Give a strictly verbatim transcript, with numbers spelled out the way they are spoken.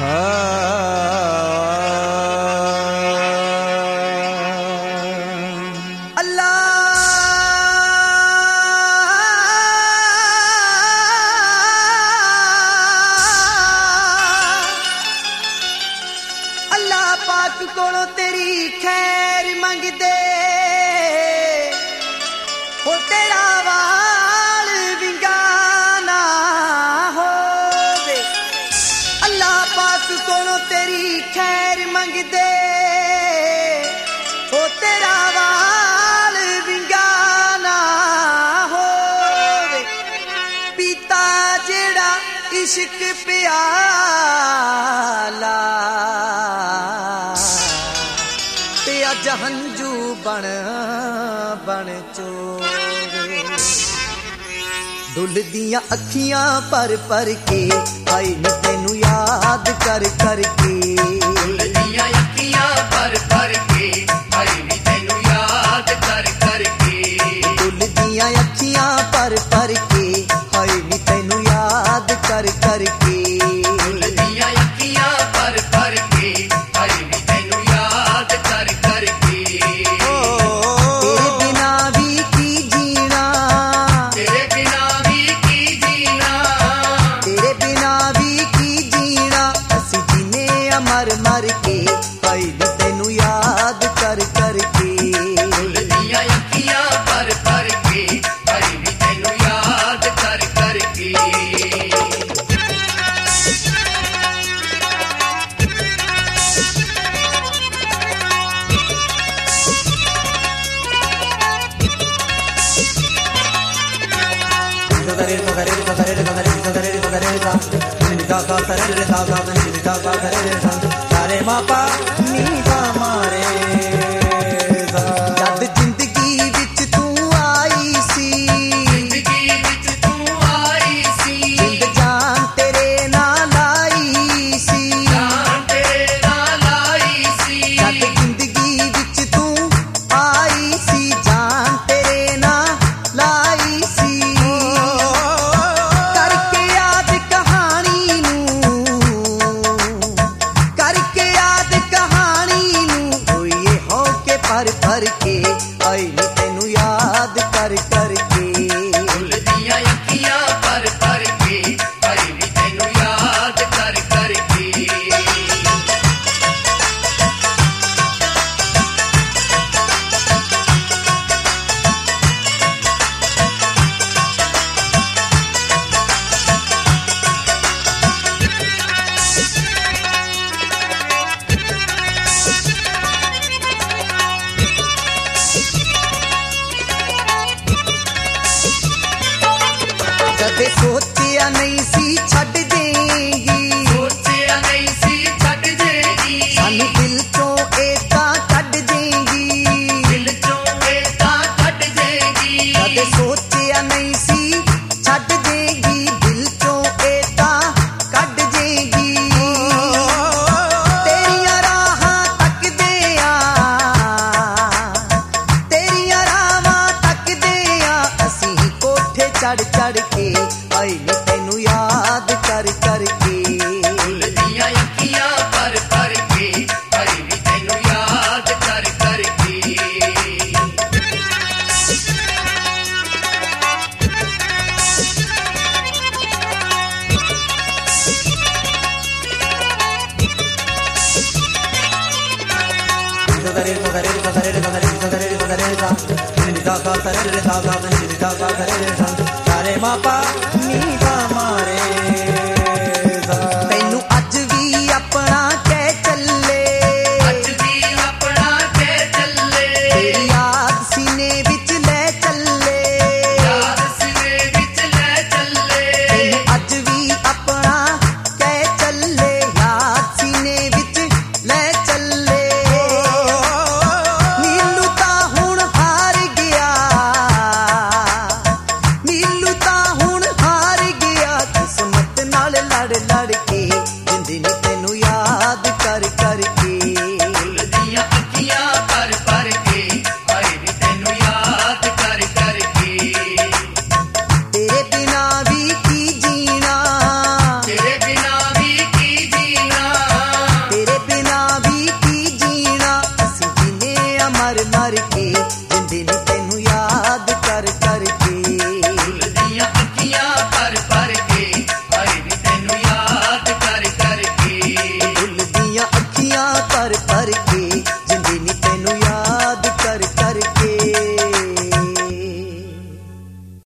ਕੋਲੋਂ ਤੇਰੀ ਖੈਰ ਮੰਗਦੇ ਹੋ ਤੇਰਾ ਵਾਲ ਵਿੰਗਾ ਨਾ ਹੋਵੇ। ਅੱਲਾਹ ਪਾਕ ਕੋਲੋਂ ਤੇਰੀ ਖੈਰ ਮੰਗਦੇ ਹੋ ਤੇਰਾ ਵਾਲ ਵਿੰਗਾ ਨਾ ਹੋਵੇ। ਪੀਤਾ ਜਿਹੜਾ ਇਸ਼ਕ ਪਿਆਲਾ ਅੱਜ ਹੰਝੂ ਬਣ ਬਣ ਚੋਵੇ। ਡੁੱਲਦੀਆਂ ਅੱਖੀਆਂ ਪਰ ਪਰ ਕੇ ਆਈ ਨੀ ਤੈਨੂੰ ਯਾਦ ਕਰ ਕਰਕੇ। ਡੁੱਲਦੀਆਂ ਅੱਖੀਆਂ ਪਰ ਪਰ ਕੇ ਆਈ ਨੀ ਤੈਨੂੰ ਯਾਦ ਕਰ ਕਰਕੇ। ਡੁੱਲਦੀਆਂ ਅੱਖੀਆਂ ਪਰ ਪਰ ਕੇ ਆਈ ਨੀ ਤੈਨੂੰ ਯਾਦ ਕਰ ਕਰਕੇ। ਡੁੱਲਦੀਆਂ ਅੱਖੀਆਂ ਪਰ ਪਰ ਕੇ ਆਈ ਨੀ ਤੈਨੂੰ ਯਾਦ ਕਰ ਕਰਕੇ। ਤੇਰੇ ਬਿਨਾ ਵੀ ਕੀ ਜੀਣਾ, ਤੇਰੇ ਬਿਨਾ ਵੀ ਕੀ ਜੀਣਾ, ਤੇਰੇ ਬਿਨਾ ਵੀ ਕੀ ਜੀਣਾ। ਅਸੀਂ ਜੀਨੇ ਆ ਮਰ ਮਰ ਕੇ ਆਈ ਨੀ ਤੈਨੂੰ ਯਾਦ ਕਰ ਕਰਕੇ। ਡੁੱਲਦੀਆਂ ਅੱਖੀਆਂ ਪਰ ਪਰ ਕੇ ਆਈ ਨੀ ਤੈਨੂੰ ਯਾਦ ਕਰ ਕਰਕੇ। ਜਦ ਜ਼ਿੰਦਗੀ ਵਿੱਚ ਤੂੰ ਆਈ ਸੀ, ਜ਼ਿੰਦਗੀ ਵਿੱਚ ਤੂੰ ਆਈ ਸੀ, ਜਿੰਦ ਜਾਨ ਤੇਰੇ ਨਾਲ ਲਾਈ ਸੀ। ਜਾਨ ਤੇਰੇ ਨਾਲ ਲਾਈ ਸੀ। ਜਦ ਜ਼ਿੰਦਗੀ ਵਿੱਚ ਤੂੰ ਆਈ ਸੀ, ਜਾਨ ਤੇਰੇ ਨਾਲ ਲਾਈ ਸੀ। ਕਰਕੇ ਯਾਦ ਕਹਾਣੀ ਨੂੰ, ਕਰਕੇ ਯਾਦ ਕਹਾਣੀ ਨੂੰ ਹੋਈਏ ਹੋ ਕੇ ਪਰ ਪਰ ਕੇ ਆਈ ਨੀ ਤੈਨੂੰ ਯਾਦ ਕਰ ਕਰਕੇ। ਡੁੱਲਦੀਆਂ ਅੱਖੀਆਂ ਪਰ ਪਰ ਕੇ ਆਈ ਨੀ ਤੈਨੂੰ ਯਾਦ ਕਰ ਕਰਕੇ। ਕਦੇ ਸੋਚਿਆ ਨਹੀਂ ਸੀ ਛੱਡ ਦੇਂਗੀ, ਸੋਚਿਆ ਨਹੀਂ ਸੀ ਛੱਡ ਜੇਗੀ, ਸਾਨੂੰ ਦਿਲ ਚੋਂ ਇਹ ਤਾਂ ਕੱਢ ਦੇਂਗੀ। ਦਿਲ ਚੋਂ ਇਹ ਤਾਂ ਕੱਢ ਜੇਗੀ। ਕਦੇ ਸੋਚਿਆ ਨਹੀਂ ਸੀ ਛੱਡ ਦੇਂਗੀ, ਦਿਲ ਚੋਂ ਇਹ ਤਾਂ ਕੱਢ ਦੇਂਗੀ। ਤੇਰੀਆਂ ਰਾਹਾਂ ਤੱਕਦੇ ਆ, ਤੇਰੀਆਂ ਰਾਹਾਂ ਤੱਕਦੇ ਆ ਅਸੀਂ ਕੋਠੇ ਚੜ ਚੜ ਕੇ ਆਈ ਨੀ ਤੈਨੂੰ ਯਾਦ ਕਰ ਕਰਕੇ। ਡੁੱਲਦੀਆਂ ਅੱਖੀਆਂ ਪਰ ਪਰ ਕੇ ਆਈ ਨੀ ਤੈਨੂੰ ਯਾਦ ਕਰ ਕਰਕੇ। ਤੈਨੂੰ ਅੱਜ ਵੀ ਆਪਣਾ ਕਹਿ ਚੱਲੇ, ਅੱਜ ਵੀ ਆਪਣਾ ਕਹਿ ਚੱਲੇ, ਤੇਰੀ ਯਾਦ ਸੀਨੇ ਵਿੱਚ ਲੈ ਚੱਲੇ। ਯਾਦ ਸਿਰੇ ਵਿੱਚ ਲੈ ਚੱਲੇ। ਤੈਨੂੰ ਅੱਜ ਵੀ ਆਪਣਾ ਕਹਿ ਚੱਲੇ, ਯਾਦ ਸੀਨੇ ਵਿੱਚ ਲੈ ਚੱਲੇ। ਨੀਲੂ ਤਾਂ ਹੁਣ ਹਾਰ ਗਿਆ, ਨੀਲੂ ਤਾਂ ਹੁਣ ਹਾਰ मर मर